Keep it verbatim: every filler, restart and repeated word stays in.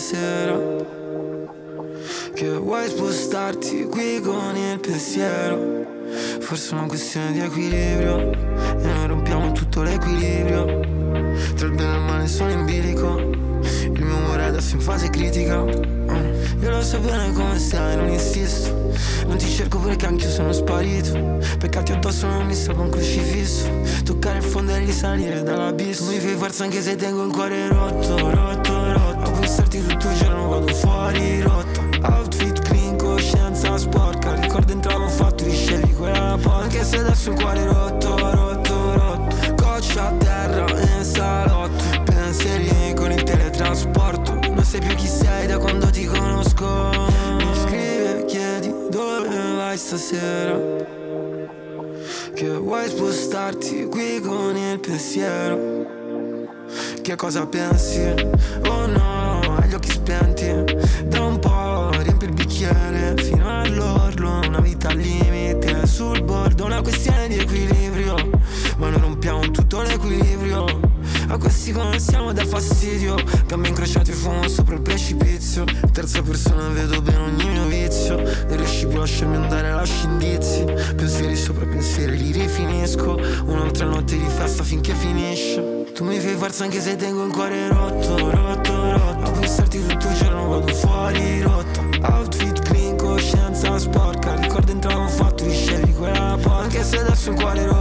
stasera, che vuoi spostarti qui con il pensiero. Forse è una questione di equilibrio, e noi rompiamo tutto l'equilibrio. Tra il bene e il male sono in bilico, il mio umore adesso in fase critica. Io lo so bene come stai, non insisto, non ti cerco perché anch'io sono sparito. Peccati addosso non mi salva un crocifisso, toccare il fondo e risalire dall'abisso. Tu mi fai forza anche se tengo il cuore rotto, rotto, rotto. A pensarti tutto il giorno vado fuori rotta. Outfit clean, coscienza sporca, ricordo entravo fatto, riscevi quella porta. Anche se adesso il cuore rotto, rotto, rotto. Coccia a terra in salotto, pensieri con il teletrasporto. Non sai più chi sei da quando ti conosco. Mi scrivi e chiedi dove vai stasera, che vuoi spostarti qui con il pensiero. Che cosa pensi? Oh no, hai gli occhi spenti. Da un po' riempi il bicchiere fino all'orlo. Una vita al limite, sul bordo, una questione di equilibrio. Ma noi rompiamo tutto l'equilibrio. A questi come siamo da fastidio, gambe incrociate fumo sopra il precipizio. Terza persona vedo bene ogni mio vizio. Non riesci più a lasciarmi andare, lasci indizi. Pensieri sopra pensieri, li rifinisco. Un'altra notte di festa finché finisce. Tu mi fai forza anche se tengo il cuore rotto, rotto, rotto. A pensarti tutto il giorno vado fuori rotta. Outfit clean, coscienza sporca, ricordo entravo fatto, riscevi quella porta. Anche se adesso il cuore rotto,